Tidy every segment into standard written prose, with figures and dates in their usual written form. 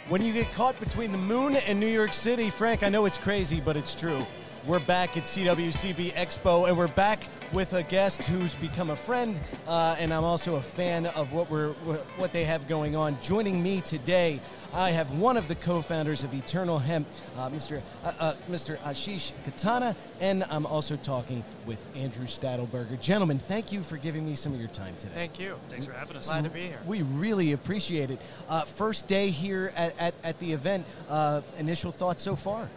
When you get caught between the moon and New York City, Frank, I know it's crazy, but it's true. We're back at CWCB Expo, and we're back with a guest who's become a friend, and I'm also a fan of what they have going on. Joining me today, I have one of the co-founders of Eternal Hemp, Mr. Ashish Katana, and I'm also talking with Andrew Stadelberger. Gentlemen, thank you for giving me some of your time today. Thank you. Thanks for having us. Glad to be here. We really appreciate it. First day here at the event. Initial thoughts so far?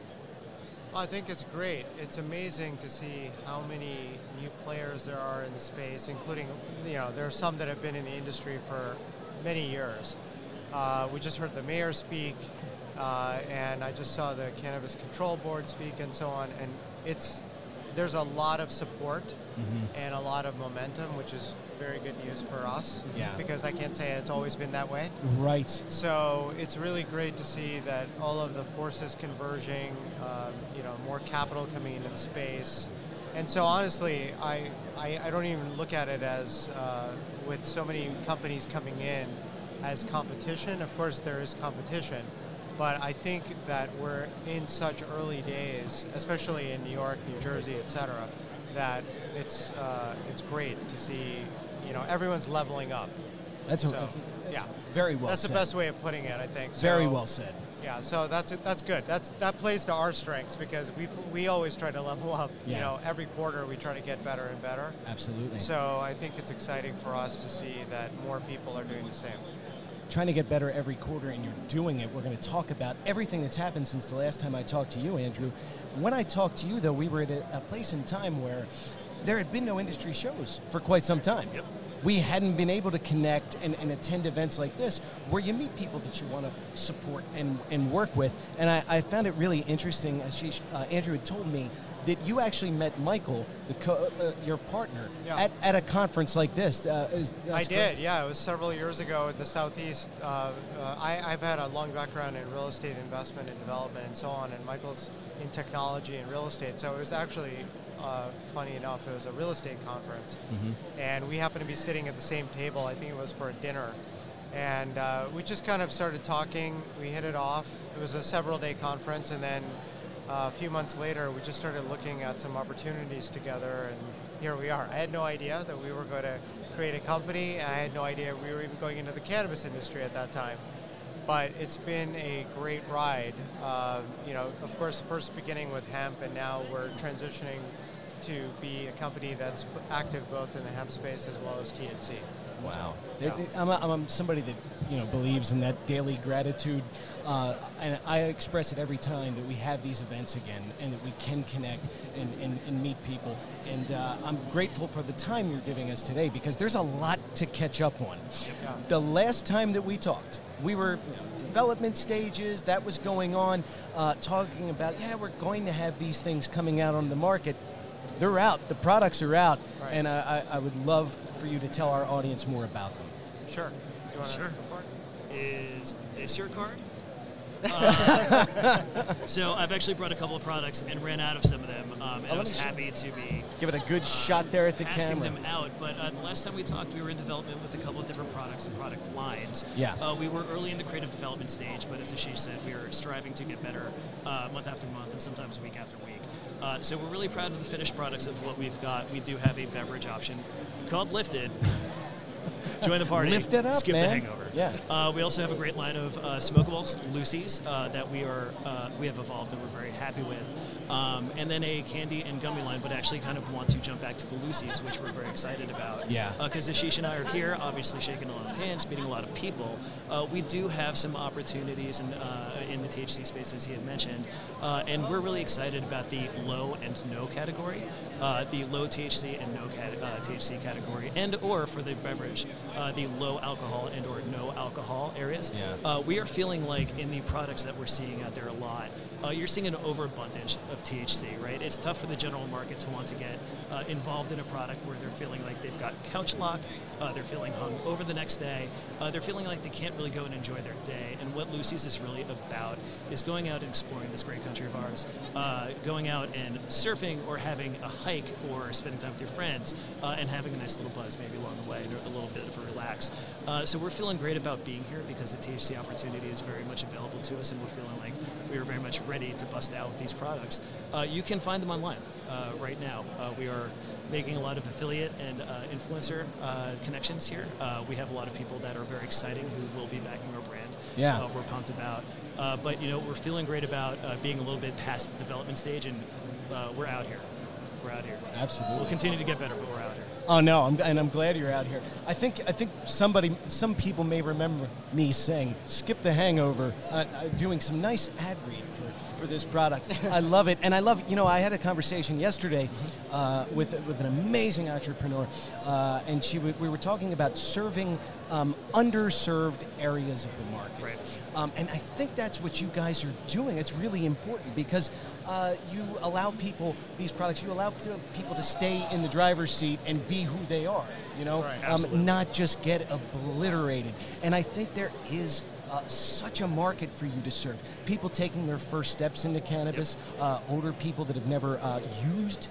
I think it's great. It's amazing to see how many new players there are in the space, including, there are some that have been in the industry for many years. We just heard the mayor speak, and I just saw the Cannabis Control Board speak and so on, and there's a lot of support and a lot of momentum, which is very good news for us, because I can't say it's always been that way. Right. So it's really great to see that all of the forces converging, more capital coming into the space. And so honestly, I don't even look at it as, with so many companies coming in, as competition. Of course there is competition, but I think that we're in such early days, especially in New York, New Jersey, etc., that it's great to see, everyone's leveling up. That's very well That's said. the best way of putting it, I think. Very well said. Yeah, so that's good. That plays to our strengths, because we always try to level up. Yeah. Every quarter we try to get better and better. Absolutely. So I think it's exciting for us to see that more people are doing the same. Trying to get better every quarter, and you're doing it. We're going to talk about everything that's happened since the last time I talked to you, Andrew. When I talked to you, though, we were at a place in time where there had been no industry shows for quite some time. Yep. We hadn't been able to connect and attend events like this where you meet people that you want to support and work with. And I found it really interesting. Andrew had told me that you actually met Michael, your partner, at a conference like this. I did, yeah. It was several years ago in the Southeast. I've had a long background in real estate investment and development and so on, and Michael's in technology and real estate. So it was actually, funny enough, it was a real estate conference. And we happened to be sitting at the same table. I think it was for a dinner. And we just kind of started talking. We hit it off. It was a several-day conference, and then a few months later, we just started looking at some opportunities together, and here we are. I had no idea that we were going to create a company, and I had no idea we were even going into the cannabis industry at that time. But it's been a great ride. Of course, first beginning with hemp, and now we're transitioning to be a company that's active both in the hemp space as well as THC. Wow. Yeah. I'm somebody that believes in that daily gratitude, and I express it every time that we have these events again and that we can connect and meet people. And I'm grateful for the time you're giving us today, because there's a lot to catch up on. Yeah. The last time that we talked, we were development stages, that was going on, talking about, we're going to have these things coming out on the market. They're out. The products are out. Right. And I would love for you to tell our audience more about them. Sure. You want to go for it? Is this your card? So I've actually brought a couple of products and ran out of some of them, and I was happy to be give it a good shot there at the passing camera. them out. But the last time we talked, we were in development with a couple of different products and product lines. Yeah. We were early in the creative development stage, but as Ashish said, we are striving to get better month after month and sometimes week after week. So we're really proud of the finished products of what we've got. We do have a beverage option called Lifted. Join the party. Lift it up, Skip man. the hangover. Yeah. We also have a great line of smokables, Lucy's, that we have evolved and we're very happy with. And then a candy and gummy line, but actually kind of want to jump back to the Lucy's, which we're very excited about. Yeah. Because Ashish and I are here, obviously shaking a lot of hands, meeting a lot of people. We do have some opportunities in the THC space, as he had mentioned, and we're really excited about the low and no category, the low THC and no THC category, and or for the beverage, the low alcohol and or no alcohol areas. Yeah. We are feeling like in the products that we're seeing out there a lot, you're seeing an overabundance of of THC, right? It's tough for the general market to want to get involved in a product where they're feeling like they've got couch lock, they're feeling hung over the next day, they're feeling like they can't really go and enjoy their day. And what Lucy's is really about is going out and exploring this great country of ours, going out and surfing or having a hike or spending time with your friends and having a nice little buzz maybe along the way and a little bit of a relax. So we're feeling great about being here because the THC opportunity is very much available to us, and we're feeling like we are very much ready to bust out with these products. You can find them online right now. We are making a lot of affiliate and influencer connections here. We have a lot of people that are very exciting who will be backing our brand. Yeah. We're pumped about. But we're feeling great about being a little bit past the development stage, and we're out here. We're out here. Absolutely. We'll continue to get better, but we're out here. Oh no, I'm glad you're out here. I think some people may remember me saying "skip the hangover," doing some nice ad read for this product. I love it, and I love. I had a conversation yesterday with an amazing entrepreneur, and we were talking about serving underserved areas of the market. Right. And I think that's what you guys are doing. It's really important because you allow people these products. You allow people to stay in the driver's seat and be who they are. Right. Not just get obliterated. And I think there is such a market for you to serve. People taking their first steps into cannabis, older people that have never used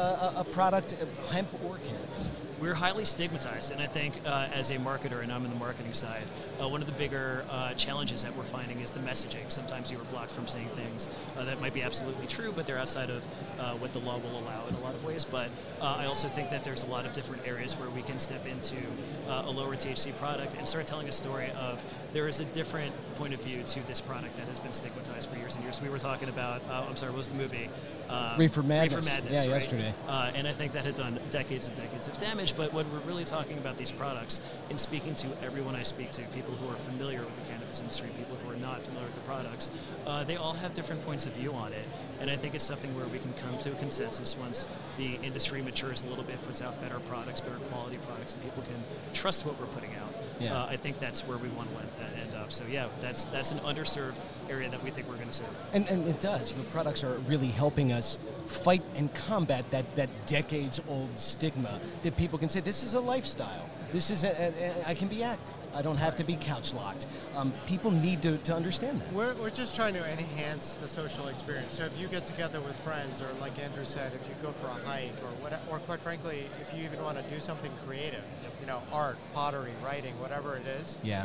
a product, hemp or cannabis. We're highly stigmatized, and I think as a marketer, and I'm in the marketing side, one of the bigger challenges that we're finding is the messaging. Sometimes you are blocked from saying things that might be absolutely true, but they're outside of what the law will allow in a lot of ways. But I also think that there's a lot of different areas where we can step into a lower THC product and start telling a story of there is a different point of view to this product that has been stigmatized for years and years. We were talking about, what was the movie? Reefer Madness. Reefer Madness, yeah, right? yesterday. And I think that had done decades and decades of damage. But when we're really talking about these products, in speaking to everyone I speak to, people who are familiar with the cannabis industry, people who are not familiar with the products, they all have different points of view on it. And I think it's something where we can come to a consensus once the industry matures a little bit, puts out better products, better quality products, and people can trust what we're putting out. Yeah. I think that's where we want to end up. So yeah, that's an underserved area that we think we're going to serve. And it does. Your products are really helping us fight and combat that decades-old stigma that people can say, this is a lifestyle. This is I can be active. I don't have to be couch locked. People need to understand that. We're just trying to enhance the social experience. So if you get together with friends, or like Andrew said, if you go for a hike, or quite frankly, if you even want to do something creative, art, pottery, writing, whatever it is. Yeah.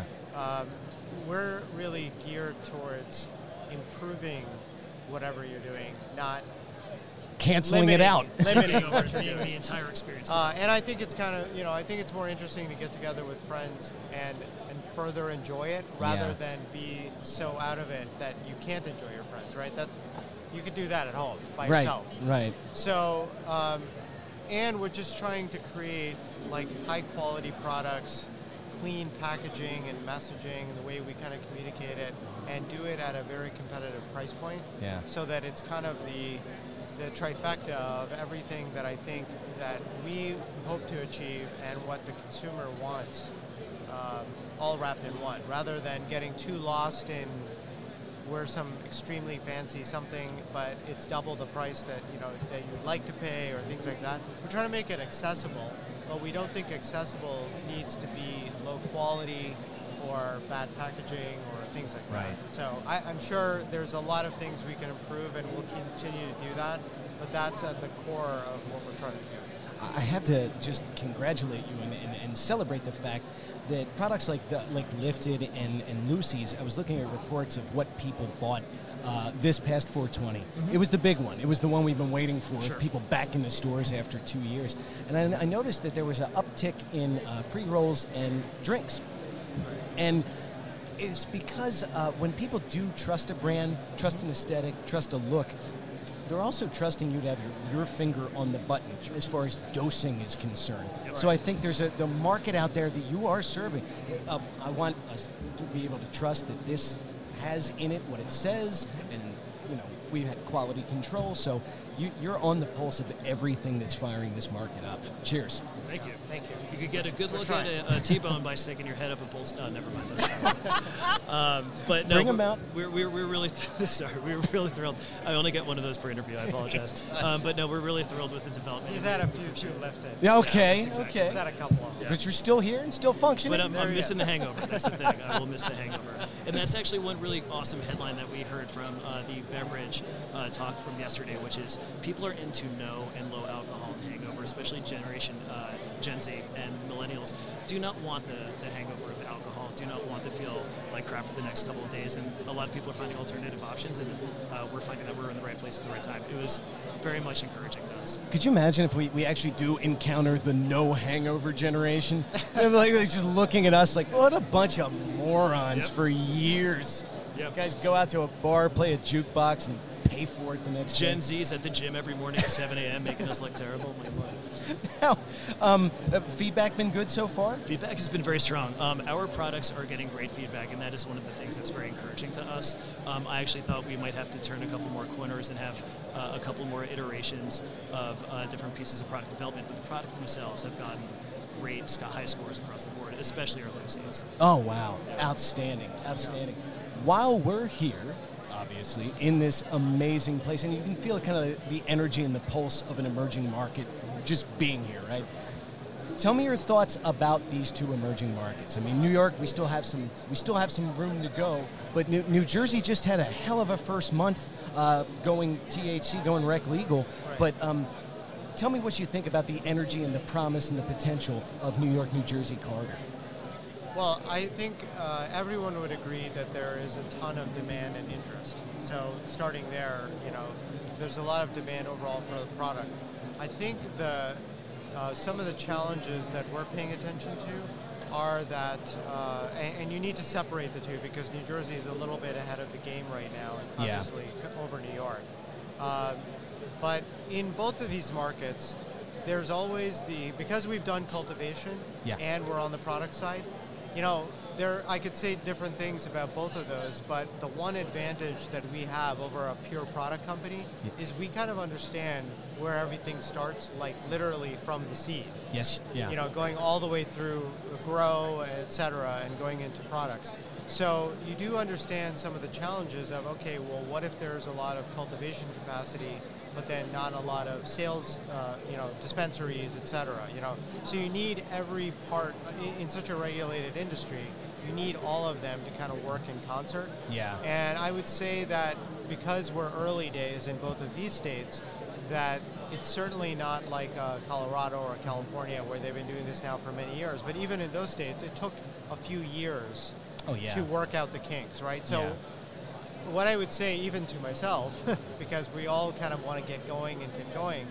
We're really geared towards improving whatever you're doing, not canceling it out. Limiting the entire experience. And I think it's kind of, I think it's more interesting to get together with friends and further enjoy it rather than be so out of it that you can't enjoy your friends, right? That you could do that at home by yourself. Right. So, and we're just trying to create like high quality products, clean packaging and messaging, and the way we kind of communicate it, and do it at a very competitive price point. Yeah. So that it's kind of the trifecta of everything that I think that we hope to achieve and what the consumer wants, all wrapped in one, rather than getting too lost in we're some extremely fancy something, but it's double the price that that you'd like to pay, or things like that. We're trying to make it accessible, but we don't think accessible needs to be low quality or bad packaging or things like that. Right. So I'm sure there's a lot of things we can improve, and we'll continue to do that, but that's at the core of what we're trying to do. I have to just congratulate you and celebrate the fact that products like Lifted and Lucy's, I was looking at reports of what people bought this past 420. Mm-hmm. It was the big one. It was the one we've been waiting for, sure. People back in the stores after 2 years. And I noticed that there was an uptick in pre-rolls and drinks. And it's because when people do trust a brand, trust an aesthetic, trust a look, they're also trusting you to have your finger on the button as far as dosing is concerned. Yep. So I think there's the market out there that you are serving. I want us to be able to trust that this has in it what it says, and we had quality control. So you're on the pulse of everything that's firing this market up. Cheers. Thank you. Thank you. You could get a good look trying. at a T-bone by sticking your head up and pulse. Never mind. But no, Bring 'em out. We're really sorry. We're really thrilled. I only get one of those per interview. I apologize. But no, we're really thrilled with the development. He's had a few too lifted. Yeah, okay, that's exactly- okay. He's had a couple of them. Yeah. But you're still here and still functioning. But I'm There he missing is. the hangover. That's the thing. I will miss the hangover. And that's actually one really awesome headline that we heard from the beverage talk from yesterday, which is people are into no and low alcohol hangover, especially Gen Z and millennials do not want the hangover of alcohol, do not want to feel like crap for the next couple of days. And a lot of people are finding alternative options, and we're finding that we're in the right place at the right time. It was very much encouraging to us. Could you imagine if we actually do encounter the no hangover generation? They're like they're just looking at us like, what a bunch of morons Yep. for years. Yep. Guys go out to a bar, play a jukebox, and pay for it the next Gen day. Z's at the gym every morning at 7 a.m. making us look terrible. My God. Now, feedback been good so far? Feedback has been very strong. Our products are getting great feedback, and that is one of the things that's very encouraging to us. I actually thought we might have to turn a couple more corners and have a couple more iterations of different pieces of product development, but the products themselves have gotten great high scores across the board, especially our Lucy's. Oh, wow. Outstanding. Outstanding. While we're here, obviously, in this amazing place, and you can feel kind of the energy and the pulse of an emerging market just being here, right? Tell me your thoughts about these two emerging markets. I mean, New York, we still have some room to go, but New Jersey just had a hell of a first month going THC, going rec legal. Right. But tell me what you think about the energy and the promise and the potential of New York-New Jersey corridor. Well, I think everyone would agree that there is a ton of demand and interest. So starting there, there's a lot of demand overall for the product. I think some of the challenges that we're paying attention to are that, and you need to separate the two because New Jersey is a little bit ahead of the game right now, and Yeah. obviously over New York. But in both of these markets, there's always because we've done cultivation Yeah. and we're on the product side, I could say different things about both of those, but the one advantage that we have over a pure product company is we kind of understand where everything starts, like literally from the seed. Yes. Yeah. Going all the way through grow, et cetera, and going into products. So you do understand some of the challenges of, okay, well, what if there's a lot of cultivation capacity, but then not a lot of sales, dispensaries, et cetera, So you need every part, in such a regulated industry, you need all of them to kind of work in concert. Yeah. And I would say that because we're early days in both of these states, that it's certainly not like Colorado or California where they've been doing this now for many years. But even in those states, it took a few years to work out the kinks, right? So what I would say, even to myself, because we all kind of want to get going and get going,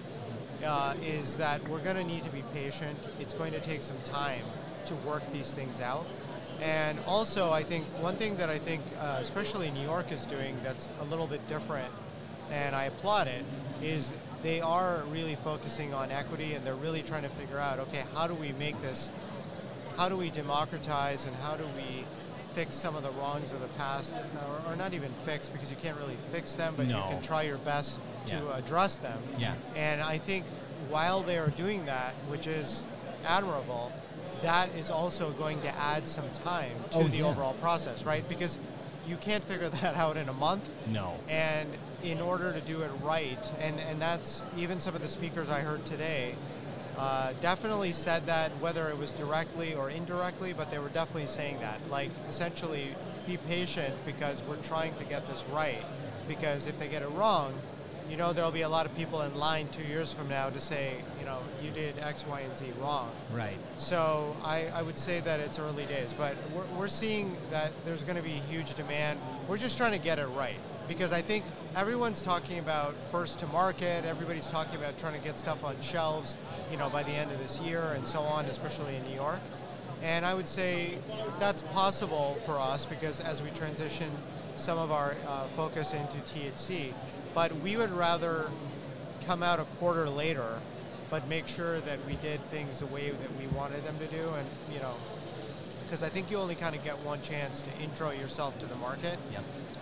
is that we're going to need to be patient. It's going to take some time to work these things out. And also, I think one thing that I think, especially New York is doing that's a little bit different, and I applaud it, is they are really focusing on equity, and they're really trying to figure out, okay, how do we make this, how do we democratize, and how do we fix some of the wrongs of the past, or not even fix, because you can't really fix them, but you can try your best to address them. Yeah. And I think while they are doing that, which is admirable, that is also going to add some time to the overall process, right? Because you can't figure that out in a month. No. And in order to do it right, and that's even some of the speakers I heard today definitely said that, whether it was directly or indirectly, but they were definitely saying that. Like, essentially, be patient because we're trying to get this right. Because if they get it wrong, there'll be a lot of people in line 2 years from now to say, you did X, Y, and Z wrong. Right. So I would say that it's early days, but we're seeing that there's going to be huge demand. We're just trying to get it right, because I think everyone's talking about first to market. Everybody's talking about trying to get stuff on shelves, by the end of this year and so on, especially in New York. And I would say that's possible for us because as we transition some of our focus into THC, but we would rather come out a quarter later, but make sure that we did things the way that we wanted them to do. And, because I think you only kind of get one chance to intro yourself to the market. Yep.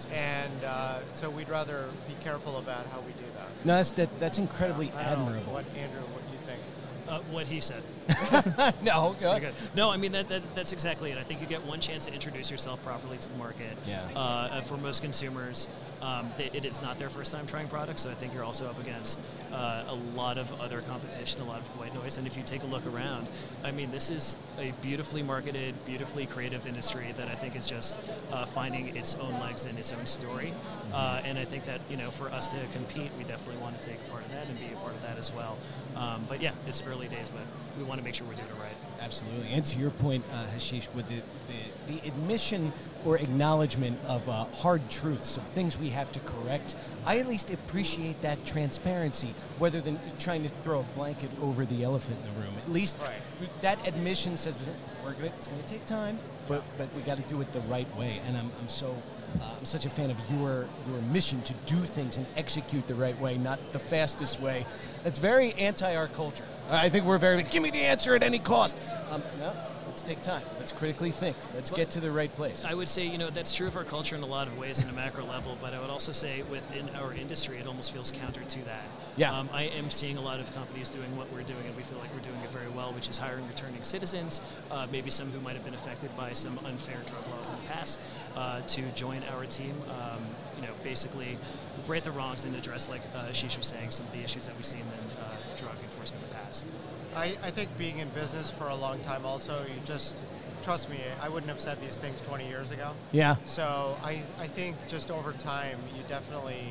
And so we'd rather be careful about how we do that. No, that's incredibly I don't know admirable. Andrew, what you think? What he said. No, Pretty good. No, I mean that's exactly it. I think you get one chance to introduce yourself properly to the market. Yeah. For most consumers, it is not their first time trying products, so I think you're also up against a lot of other competition, a lot of white noise. And if you take a look around, I mean, this is a beautifully marketed, beautifully creative industry that I think is just finding its own legs and its own story. And I think that for us to compete, we definitely want to take part of that and be a part of that as well. But yeah, it's early days, but we want to make sure we're doing it right. Absolutely. And to your point, Hashish, with the admission or acknowledgement of hard truths, of things we have to correct, I at least appreciate that transparency, rather than trying to throw a blanket over the elephant in the room. At least that admission says it's going to take time, but we got to do it the right way. And I'm such a fan of your mission to do things and execute the right way, not the fastest way. That's very anti our culture. I think we're very, give me the answer at any cost. No, let's take time. Let's critically think. Let's get to the right place. I would say, that's true of our culture in a lot of ways in a macro level, but I would also say within our industry, it almost feels counter to that. Yeah. I am seeing a lot of companies doing what we're doing, and we feel like we're doing it very well, which is hiring returning citizens, maybe some who might have been affected by some unfair drug laws in the past, to join our team. Basically right the wrongs and address, like Ashish was saying, some of the issues that we've seen in drug enforcement in the past. I think being in business for a long time also, you just, trust me, I wouldn't have said these things 20 years ago. Yeah. So I think just over time, you definitely,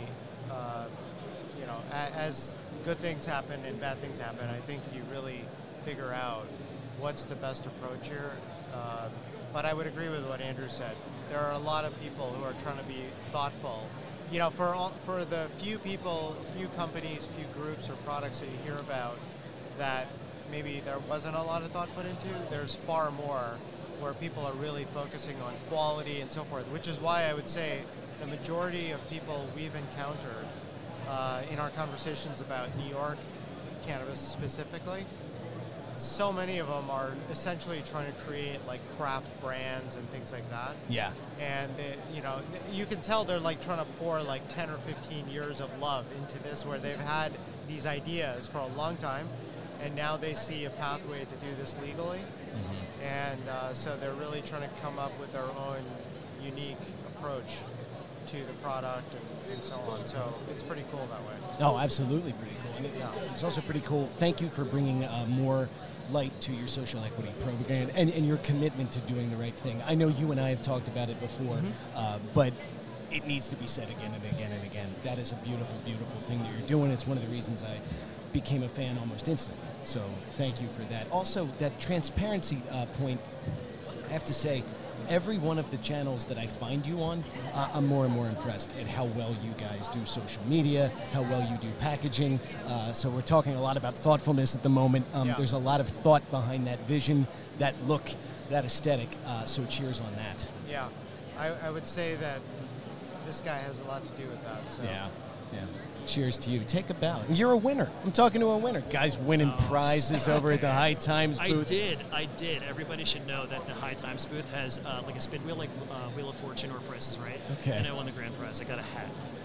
as good things happen and bad things happen, I think you really figure out what's the best approach here. But I would agree with what Andrew said. There are a lot of people who are trying to be thoughtful. For the few people, few companies, few groups or products that you hear about that maybe there wasn't a lot of thought put into, there's far more where people are really focusing on quality and so forth, which is why I would say the majority of people we've encountered in our conversations about New York cannabis specifically, so many of them are essentially trying to create like craft brands and things like that. Yeah. And you can tell they're like trying to pour like 10 or 15 years of love into this, where they've had these ideas for a long time, and now they see a pathway to do this legally. Mm-hmm. And so they're really trying to come up with their own unique approach to the product and so on. So it's pretty cool that way. Oh, absolutely pretty cool. And it's also pretty cool. Thank you for bringing more light to your social equity program and your commitment to doing the right thing. I know you and I have talked about it before, but it needs to be said again and again and again. That is a beautiful, beautiful thing that you're doing. It's one of the reasons I became a fan almost instantly. So thank you for that. Also, that transparency point, I have to say, every one of the channels that I find you on, I'm more and more impressed at how well you guys do social media, how well you do packaging. So we're talking a lot about thoughtfulness at the moment. There's a lot of thought behind that vision, that look, that aesthetic. So cheers on that. Yeah, I would say that this guy has a lot to do with that. So. Yeah. Cheers to you. Take a bow. You're a winner. I'm talking to a winner. Guys winning prizes over at the High Times booth. I did. Everybody should know that the High Times booth has like a spin wheel, like Wheel of Fortune or Price is Right. Okay. And I won the grand prize. I got a hat.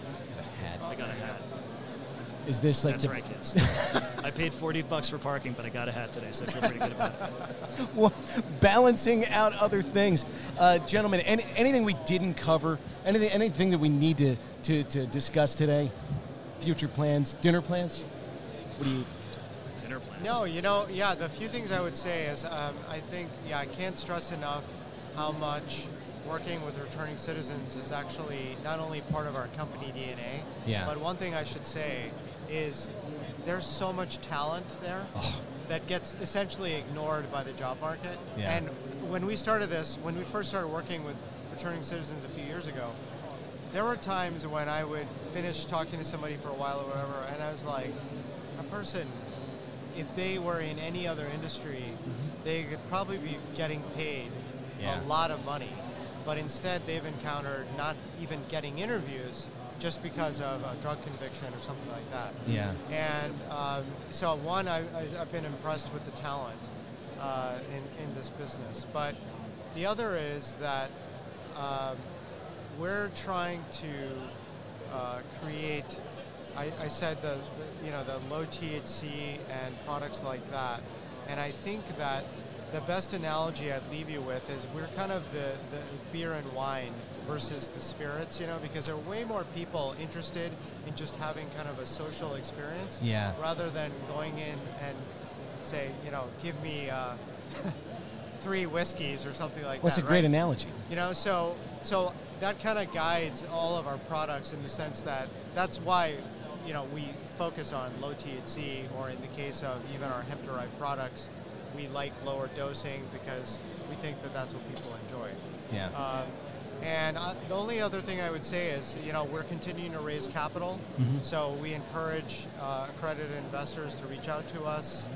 I got a hat. Is this like That's right, kids. I paid $40 for parking, but I got a hat today, so I feel pretty good about it. Well, balancing out other things. Gentlemen, anything we didn't cover? Anything that we need to discuss today? Future plans? Dinner plans? What do you... Dinner plans? No, the few things I would say is I think, I can't stress enough how much working with returning citizens is actually not only part of our company DNA, but one thing I should say is there's so much talent there that gets essentially ignored by the job market. Yeah. And when we first started working with returning citizens a few years ago, there were times when I would finish talking to somebody for a while or whatever, and I was like, a person, if they were in any other industry, they could probably be getting paid a lot of money. But instead, they've encountered not even getting interviews just because of a drug conviction or something like that. Yeah. And so one, I've been impressed with the talent in this business. But the other is that we're trying to create. I said the low THC and products like that, and I think that the best analogy I'd leave you with is we're kind of the beer and wine versus the spirits, because there are way more people interested in just having kind of a social experience, rather than going in and say, give me 3 whiskeys or something like that. What's a great analogy? So that kind of guides all of our products in the sense that that's why, we focus on low THC, or in the case of even our hemp-derived products, we like lower dosing because we think that that's what people enjoy. Yeah. And the only other thing I would say is, we're continuing to raise capital, so we encourage accredited investors to reach out to us.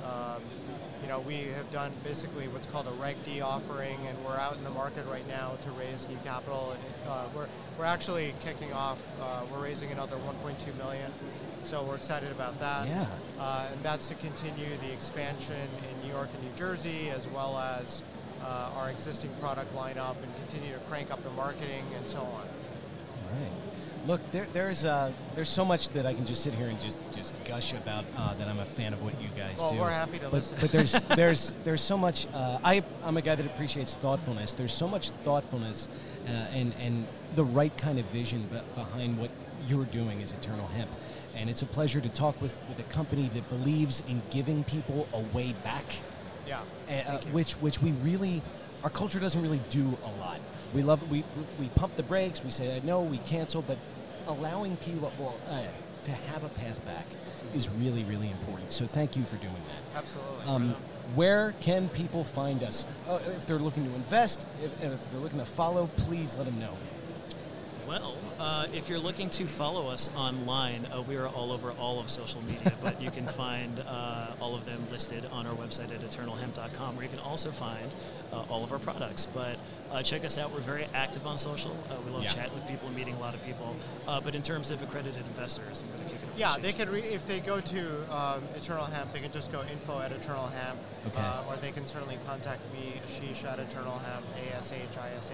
We have done basically what's called a Reg D offering, and we're out in the market right now to raise new capital. We're actually kicking off. We're raising another 1.2 million, so we're excited about that. Yeah. And that's to continue the expansion in New York and New Jersey, as well as our existing product lineup, and continue to crank up the marketing and so on. All right. Look, there's so much that I can just sit here and just gush about that I'm a fan of what you guys do. Well, we're happy to listen. But there's so much. I'm a guy that appreciates thoughtfulness. There's so much thoughtfulness and the right kind of vision behind what you're doing as Eternal Hemp. And it's a pleasure to talk with a company that believes in giving people a way back. Yeah. Which we really, our culture doesn't really do a lot. We pump the brakes, we say no, we cancel, but allowing people to have a path back is really, really important. So thank you for doing that. Absolutely. Where can people find us? If they're looking to invest, if they're looking to follow, please let them know. Well, if you're looking to follow us online, we are all over all of social media, but you can find all of them listed on our website at eternalhemp.com, where you can also find all of our products. But check us out. We're very active on social. We love chatting with people and meeting a lot of people. But in terms of accredited investors, I'm going to kick it over. Yeah, they can if they go to Eternal Hemp, they can just go info@eternalhemp, or they can certainly contact me, Ashish at Eternal Hemp, ASHISH.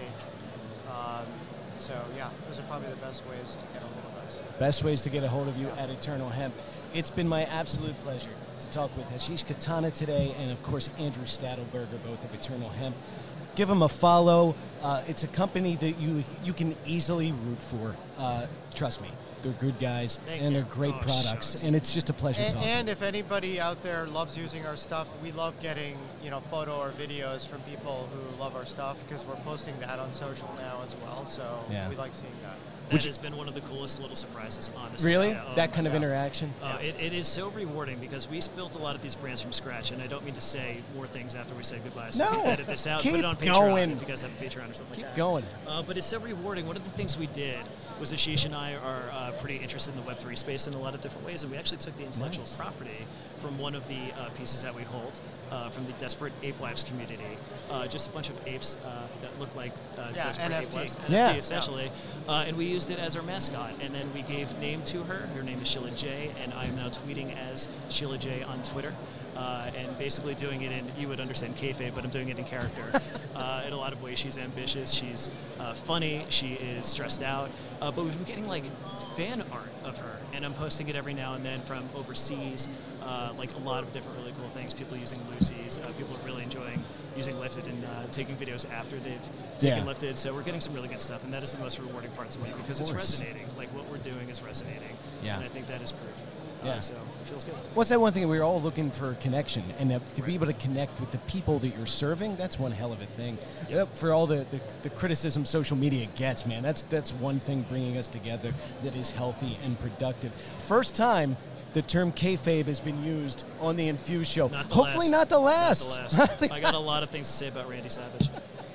So, yeah, those are probably the best ways to get a hold of us. Best ways to get a hold of you at Eternal Hemp. It's been my absolute pleasure to talk with Ashish Khetanna today, and, of course, Andrew Stadelberger, both of Eternal Hemp. Give them a follow. It's a company that you can easily root for. Trust me. They're good guys, they're great products, shucks. and it's just a pleasure talking. And if anybody out there loves using our stuff, we love getting photo or videos from people who love our stuff, because we're posting that on social now as well. So we like seeing that. That has been one of the coolest little surprises, honestly. Really? Yeah, that kind of interaction? It is so rewarding, because we built a lot of these brands from scratch, and I don't mean to say more things after we say goodbye, so no, edit this out, keep put it on Patreon going. if you guys have a Patreon or something Keep like that. going. But it's so rewarding. One of the things we did was Ashish and I are pretty interested in the Web3 space in a lot of different ways, and we actually took the intellectual property from one of the pieces that we hold from the Desperate Ape Wives community. Just a bunch of apes that look like Desperate NFT. Ape Wives. Yeah. NFT, essentially. And we used it as our mascot, and then we gave name to her. Her name is Sheila J, and I am now tweeting as Sheila J on Twitter. And basically doing it in, you would understand kayfabe, but I'm doing it in character. In a lot of ways, she's ambitious, she's funny, she is stressed out, but we've been getting like fan art of her, and I'm posting it every now and then from overseas, like a lot of different really cool things. People using Lucy's, people are really enjoying using Lifted and taking videos after they've taken Lifted, so we're getting some really good stuff, and that is the most rewarding part to me, because it's resonating. Like, what we're doing is resonating, and I think that is proof. So it feels good. What's that one thing? We were all looking for connection, and to be able to connect with the people that you're serving, that's one hell of a thing. For all the criticism social media gets, man, that's one thing bringing us together that is healthy and productive. First time the term kayfabe has been used on the Infuse show. Hopefully not the last. I got a lot of things to say about Randy Savage.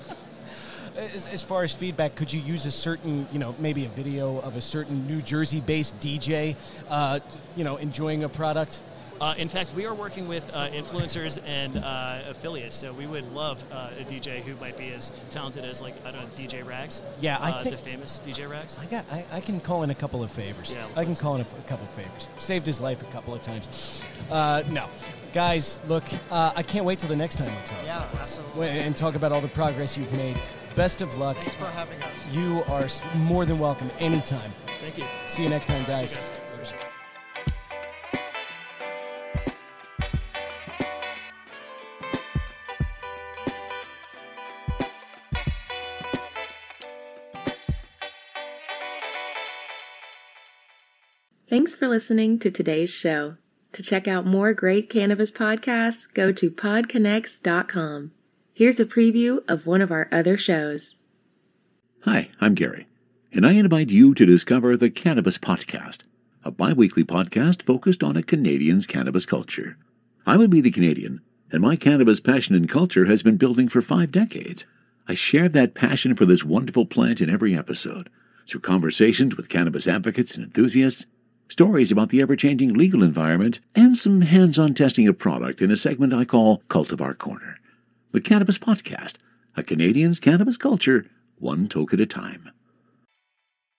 As far as feedback, could you use a certain, maybe a video of a certain New Jersey-based DJ, enjoying a product? In fact, we are working with influencers and affiliates, so we would love a DJ who might be as talented as, like, I don't know, DJ Rags. Yeah, I think the famous DJ Rags. I can call in a couple of favors. Yeah, I can call in a couple of favors. Saved his life a couple of times. No. Guys, look, I can't wait till the next time we talk. Yeah, absolutely. And talk about all the progress you've made. Best of luck. Thanks for having us. You are more than welcome anytime. Thank you. See you next time, See you guys. guys. Appreciate it. Thanks for listening to today's show. To check out more great cannabis podcasts, go to podconnects.com. Here's a preview of one of our other shows. Hi, I'm Gary, and I invite you to discover the Cannabis Podcast, a bi-weekly podcast focused on a Canadian's cannabis culture. I would be the Canadian, and my cannabis passion and culture has been building for 5 decades. I share that passion for this wonderful plant in every episode, through conversations with cannabis advocates and enthusiasts, stories about the ever-changing legal environment, and some hands-on testing of product in a segment I call Cultivar Corner. The Cannabis Podcast, a Canadian's cannabis culture, one toke at a time.